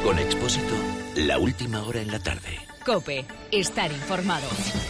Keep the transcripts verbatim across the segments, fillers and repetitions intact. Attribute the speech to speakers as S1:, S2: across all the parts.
S1: Con Expósito, la última hora en la tarde.
S2: COPE, estar informado.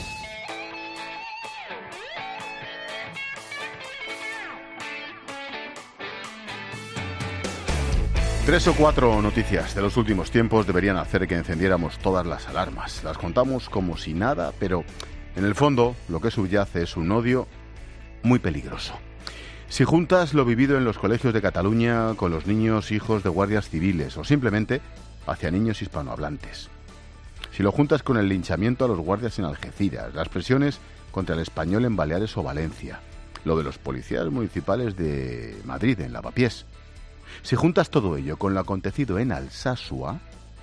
S3: Tres o cuatro noticias de los últimos tiempos deberían hacer que encendiéramos todas las alarmas. Las contamos como si nada, pero en el fondo lo que subyace es un odio muy peligroso. Si juntas lo vivido en los colegios de Cataluña con los niños hijos de guardias civiles o simplemente hacia niños hispanohablantes. Si lo juntas con el linchamiento a los guardias en Algeciras, las presiones contra el español en Baleares o Valencia, lo de los policías municipales de Madrid en Lavapiés. Si juntas todo ello con lo acontecido en Alsasua,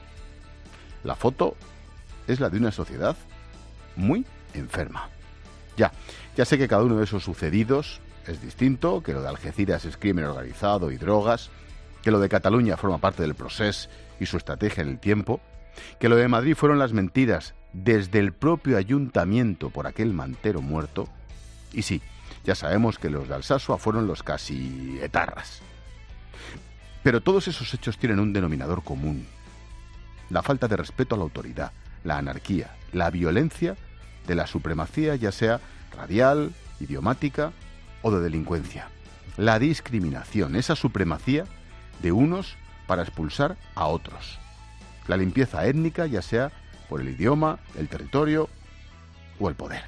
S3: la foto es la de una sociedad muy enferma. Ya, ya sé que cada uno de esos sucedidos es distinto, que lo de Algeciras es crimen organizado y drogas, que lo de Cataluña forma parte del proceso y su estrategia en el tiempo, que lo de Madrid fueron las mentiras desde el propio ayuntamiento por aquel mantero muerto, y sí, ya sabemos que los de Alsasua fueron los casi etarras. Pero todos esos hechos tienen un denominador común: la falta de respeto a la autoridad, la anarquía, la violencia de la supremacía, ya sea radial, idiomática o de delincuencia. La discriminación, esa supremacía de unos para expulsar a otros. La limpieza étnica, ya sea por el idioma, el territorio o el poder.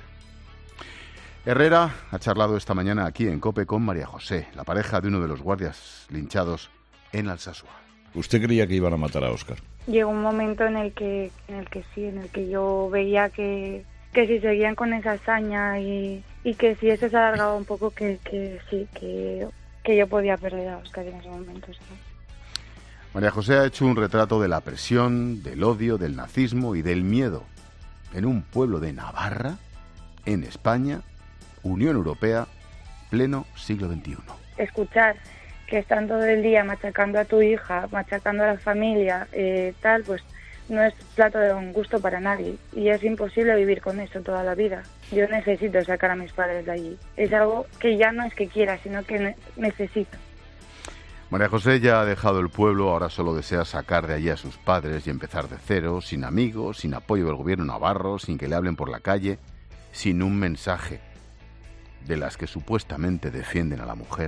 S3: Herrera ha charlado esta mañana aquí en COPE con María José, la pareja de uno de los guardias linchados en Alsasua.
S4: ¿Usted creía que iban a matar a Óscar?
S5: Llegó un momento en el que, en el que sí, en el que yo veía que, que si seguían con esa hazaña y, y que si eso se alargaba un poco, que, que sí, que, que yo podía perder a Óscar en ese momento. ¿Sí?
S3: María José ha hecho un retrato de la presión, del odio, del nazismo y del miedo en un pueblo de Navarra, en España, Unión Europea, pleno siglo veintiuno.
S5: Escuchar que están todo el día machacando a tu hija, machacando a la familia, eh, tal, pues no es plato de un gusto para nadie. Y es imposible vivir con eso toda la vida. Yo necesito sacar a mis padres de allí. Es algo que ya no es que quiera, sino que ne- necesito.
S3: María José ya ha dejado el pueblo, ahora solo desea sacar de allí a sus padres y empezar de cero, sin amigos, sin apoyo del gobierno navarro, sin que le hablen por la calle, sin un mensaje de las que supuestamente defienden a la mujer.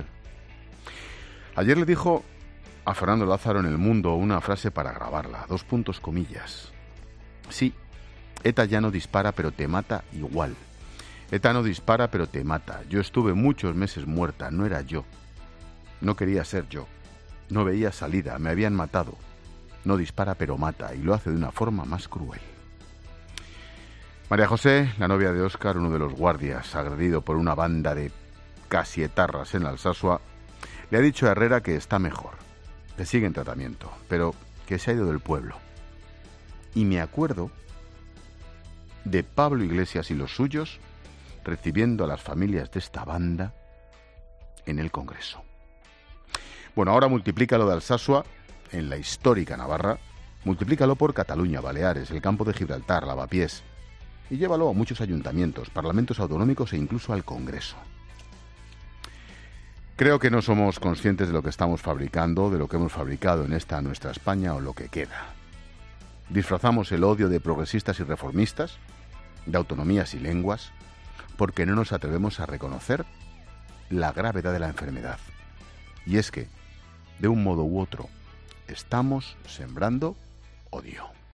S3: Ayer le dijo a Fernando Lázaro en El Mundo una frase para grabarla, dos puntos comillas. Sí, ETA ya no dispara pero te mata igual. ETA no dispara pero te mata. Yo estuve muchos meses muerta, no era yo. No quería ser yo. No veía salida, me habían matado. No dispara pero mata y lo hace de una forma más cruel. María José, la novia de Óscar, uno de los guardias agredido por una banda de casi etarras en Alsasua, le ha dicho a Herrera que está mejor, que sigue en tratamiento, pero que se ha ido del pueblo. Y me acuerdo de Pablo Iglesias y los suyos recibiendo a las familias de esta banda en el Congreso. Bueno, ahora multiplícalo de Alsasua en la histórica Navarra, multiplícalo por Cataluña, Baleares, el campo de Gibraltar, Lavapiés, y llévalo a muchos ayuntamientos, parlamentos autonómicos e incluso al Congreso. Creo que no somos conscientes de lo que estamos fabricando, de lo que hemos fabricado en esta nuestra España o lo que queda. Disfrazamos el odio de progresistas y reformistas, de autonomías y lenguas, porque no nos atrevemos a reconocer la gravedad de la enfermedad. Y es que, de un modo u otro, estamos sembrando odio.